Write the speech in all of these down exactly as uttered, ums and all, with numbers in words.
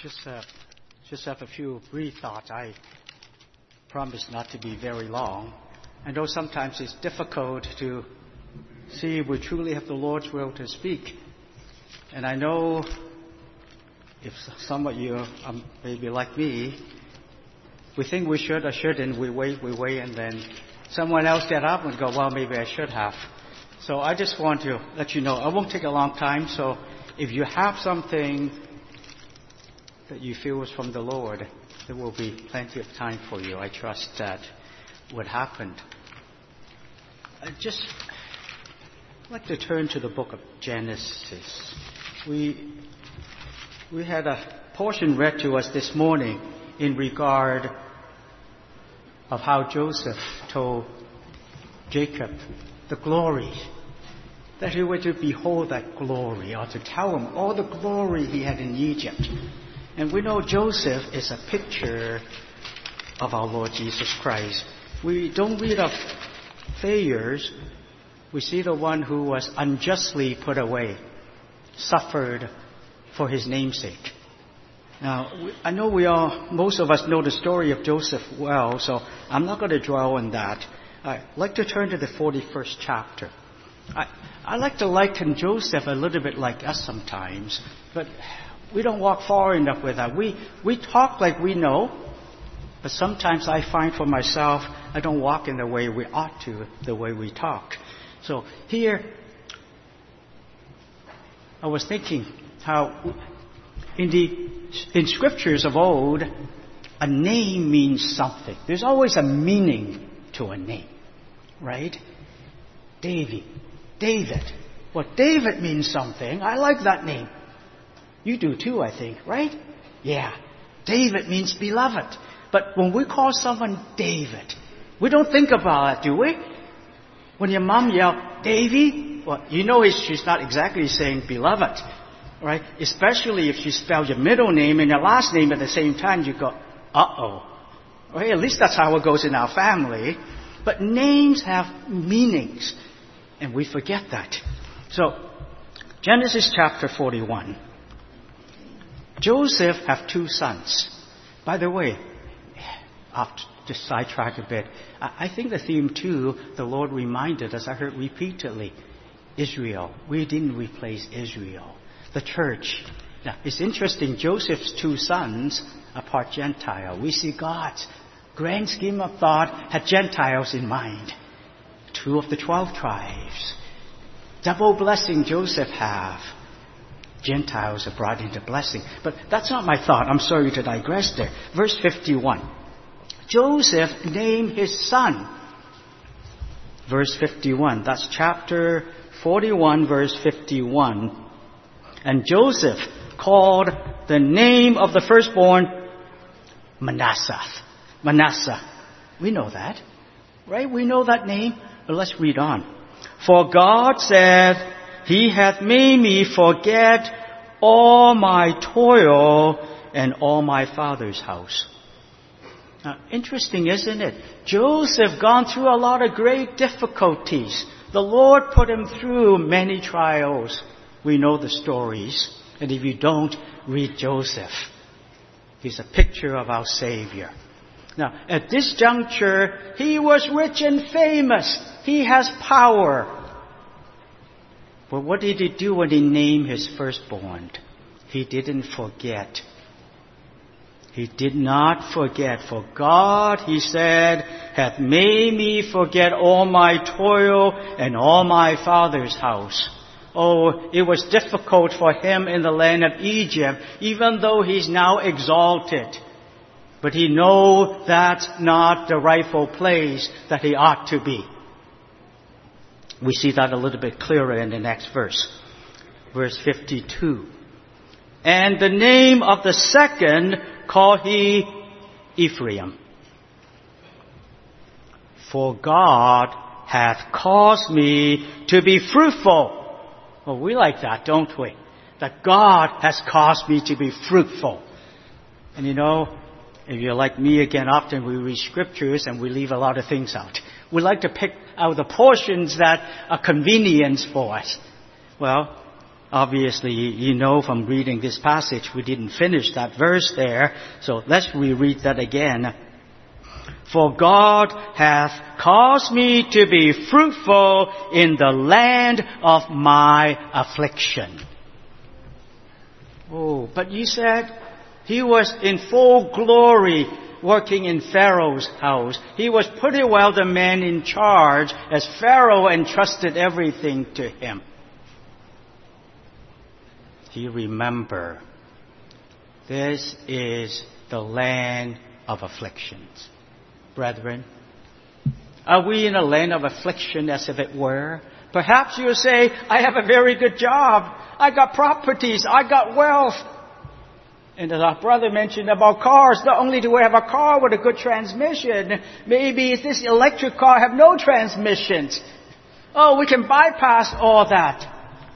just uh, just have a few brief thoughts. I promise not to be very long. I know sometimes it's difficult to see if we truly have the Lord's will to speak. And I know if some of you um, maybe like me, we think we should or shouldn't, we wait, we wait, and then someone else get up and go, well, maybe I should have. So I just want to let you know, I won't take a long time, so if you have something that you feel is from the Lord, there will be plenty of time for you. I trust that would happen. I just like to turn to the book of Genesis. We we had a portion read to us this morning in regard of how Joseph told Jacob the glory, that he were to behold that glory, or to tell him all the glory he had in Egypt. And we know Joseph is a picture of our Lord Jesus Christ. We don't read of failures. We see the one who was unjustly put away, suffered for his namesake. Now, I know we all, most of us know the story of Joseph well, so I'm not going to dwell on that. I'd like to turn to the forty-first chapter. I, I like to liken Joseph a little bit like us sometimes, but we don't walk far enough with that. We, we talk like we know, but sometimes I find for myself, I don't walk in the way we ought to, the way we talk. So here, I was thinking how in the in scriptures of old, a name means something. There's always a meaning to a name, right? David, David. Well, David means something. I like that name. You do too, I think, right? Yeah. David means beloved. But when we call someone David, we don't think about it, do we? When your mom yells, Davy, well, you know she's not exactly saying beloved, right? Especially if she spells your middle name and your last name at the same time, you go, uh-oh. Right? At least that's how it goes in our family. But names have meanings, and we forget that. So, Genesis chapter forty-one. Joseph have two sons. By the way, I'll just sidetrack a bit. I think the theme too, the Lord reminded us, I heard repeatedly, Israel. We didn't replace Israel. The church. Now, it's interesting, Joseph's two sons are part Gentile. We see God's grand scheme of thought had Gentiles in mind. Two of the twelve tribes. Double blessing Joseph have. Gentiles are brought into blessing. But that's not my thought. I'm sorry to digress there. Verse fifty-one. Joseph named his son. Verse fifty-one. That's chapter forty-one, verse fifty-one. And Joseph called the name of the firstborn Manasseh. Manasseh. We know that, right? We know that name. But let's read on. For God said, He hath made me forget all my toil and all my father's house. Now, interesting, isn't it? Joseph gone through a lot of great difficulties. The Lord put him through many trials. We know the stories. And if you don't, read Joseph. He's a picture of our Savior. Now, at this juncture, he was rich and famous. He has power. But what did he do when he named his firstborn? He didn't forget. He did not forget. For God, he said, hath made me forget all my toil and all my father's house. Oh, it was difficult for him in the land of Egypt, even though he's now exalted. But he knows that's not the rightful place that he ought to be. We see that a little bit clearer in the next verse. Verse fifty-two. And the name of the second called he Ephraim. For God hath caused me to be fruitful. Well, we like that, don't we? That God has caused me to be fruitful. And you know, if you're like me again, often we read scriptures and we leave a lot of things out. We like to pick out the portions that are convenience for us. Well, Obviously, you know from reading this passage, we didn't finish that verse there. So let's reread that again. For God hath caused me to be fruitful in the land of my affliction. Oh, but you said he was in full glory working in Pharaoh's house. He was pretty well the man in charge as Pharaoh entrusted everything to him. He remembered, this is the land of afflictions. Brethren, are we in a land of affliction as if it were? Perhaps you'll say, I have a very good job. I got properties. I got wealth. And as our brother mentioned about cars, not only do we have a car with a good transmission, maybe this electric car have no transmissions. Oh, we can bypass all that.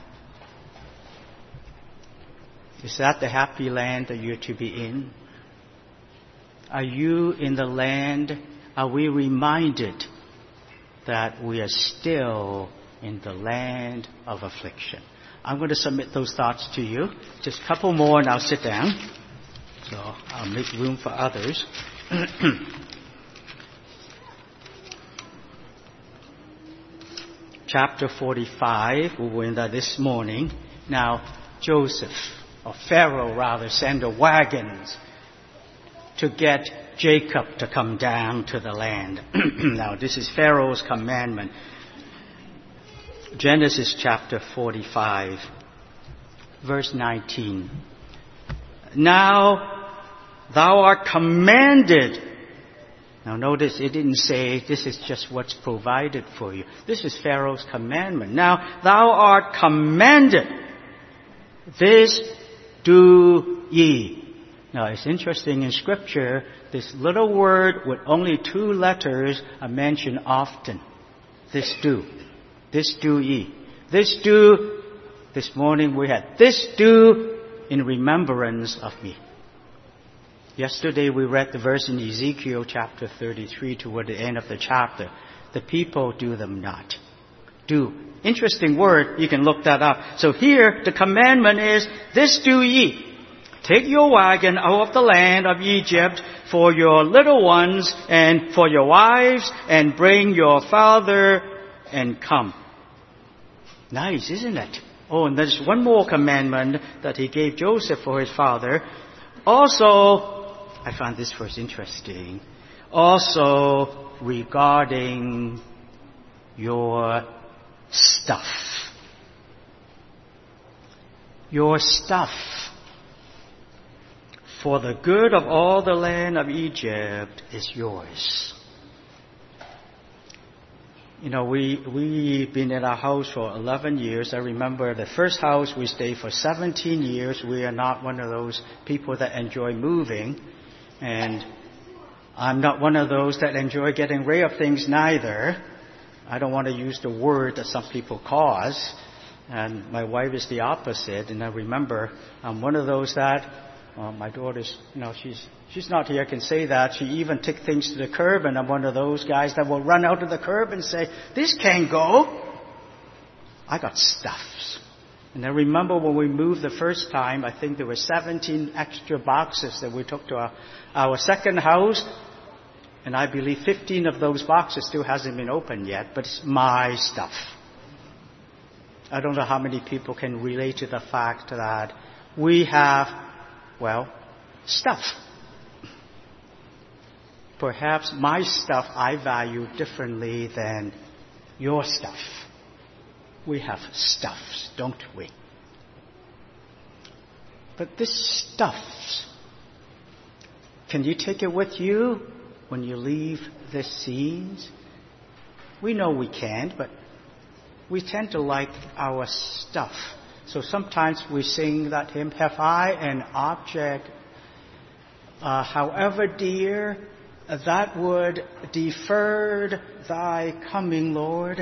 Is that the happy land that you're to be in? Are you in the land? Are we reminded that we are still in the land of affliction? I'm going to submit those thoughts to you. Just a couple more and I'll sit down. So I'll make room for others. Chapter forty-five, we were in that this morning. Now, Joseph, or Pharaoh rather, sent the wagons to get Jacob to come down to the land. Now, this is Pharaoh's commandment. Genesis chapter forty-five, verse nineteen. Now thou art commanded. Now notice it didn't say this is just what's provided for you. This is Pharaoh's commandment. Now thou art commanded. This do ye. Now it's interesting in Scripture, this little word with only two letters are mentioned often. This do. This do ye. This do, this morning we had, this do in remembrance of me. Yesterday we read the verse in Ezekiel chapter thirty-three toward the end of the chapter. The people do them not. Do. Interesting word, you can look that up. So here the commandment is, this do ye. Take your wagon out of the land of Egypt for your little ones and for your wives, and bring your father and come. Nice, isn't it? Oh, and there's one more commandment that he gave Joseph for his father. Also, I found this verse interesting. Also regarding your stuff. Your stuff. For the good of all the land of Egypt is yours. You know, we, we've been in our house for eleven years. I remember the first house we stayed for seventeen years. We are not one of those people that enjoy moving. And I'm not one of those that enjoy getting rid of things neither. I don't want to use the word that some people cause. And my wife is the opposite. And I remember I'm one of those that, well, my daughter's, you know, she's she's not here, can say that. She even took things to the curb, and I'm one of those guys that will run out to the curb and say, this can't go. I got stuffs. And I remember when we moved the first time, I think there were seventeen extra boxes that we took to our, our second house. And I believe fifteen of those boxes still hasn't been opened yet, but it's my stuff. I don't know how many people can relate to the fact that we have, well, stuff. Perhaps my stuff I value differently than your stuff. We have stuffs, don't we? But this stuff, can you take it with you when you leave this scenes? We know we can't, but we tend to like our stuff. So sometimes we sing that hymn, have I an object, uh, however dear, that would deferred thy coming, Lord.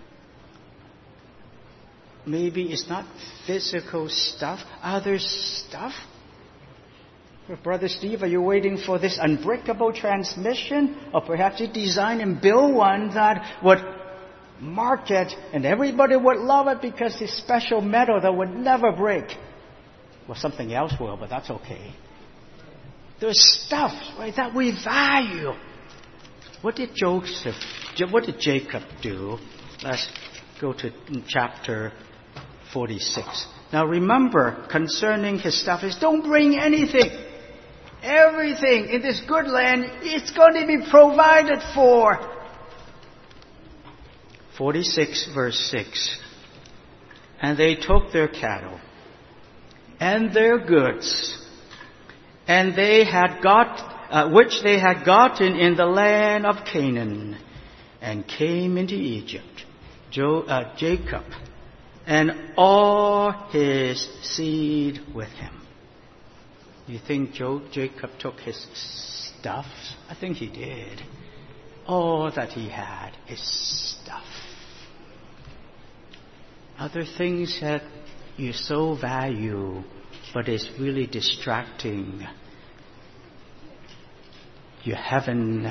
Maybe it's not physical stuff. Other stuff? Brother Steve, are you waiting for this unbreakable transmission? Or perhaps you design and build one that would mark it, and everybody would love it because it's special metal that would never break. Well, something else will, but that's okay. There's stuff, right, that we value. What did Joseph, what did Jacob do? Let's go to chapter forty-six. Now remember, concerning his stuff is don't bring anything. Everything in this good land, it's going to be provided for. forty-six verse six. And they took their cattle and their goods, and they had got uh, which they had gotten in the land of Canaan, and came into Egypt. Jo, uh, Jacob and all his seed with him. You think Joe, Jacob took his stuff? I think he did. All that he had, his stuff. Other things that you so value, but it's really distracting. You haven't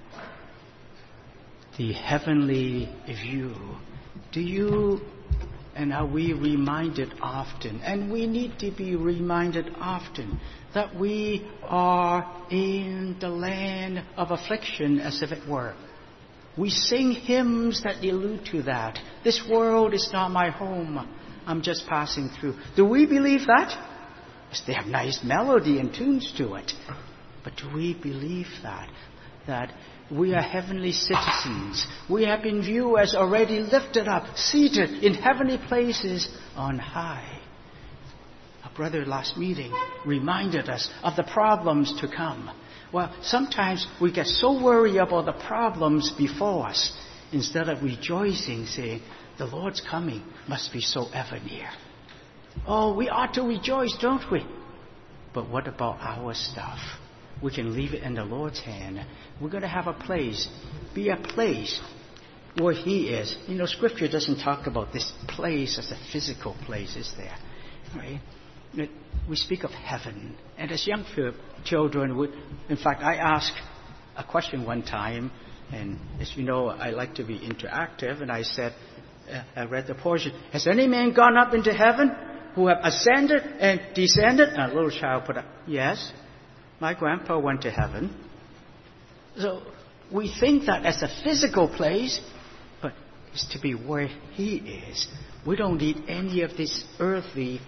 the heavenly view. Do you and are we reminded often, and we need to be reminded often, that we are in the land of affliction, as if it were. We sing hymns that allude to that. This world is not my home. I'm just passing through. Do we believe that? Yes, they have nice melody and tunes to it. But do we believe that? That we are heavenly citizens. We have been viewed as already lifted up, seated in heavenly places on high. Our brother last meeting reminded us of the problems to come. Well, sometimes we get so worried about the problems before us instead of rejoicing, saying, the Lord's coming must be so ever near. Oh, we ought to rejoice, don't we? But what about our stuff? We can leave it in the Lord's hand. We're going to have a place, be a place where He is. You know, Scripture doesn't talk about this place as a physical place, is there? Right? We speak of heaven. And as young children, would, in fact, I asked a question one time, and as you know, I like to be interactive, and I said, uh, I read the portion, has any man gone up into heaven who have ascended and descended? And a little child put up, yes. My grandpa went to heaven. So we think that as a physical place, but it's to be where He is. We don't need any of this earthly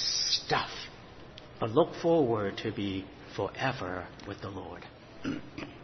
stuff, but look forward to be forever with the Lord.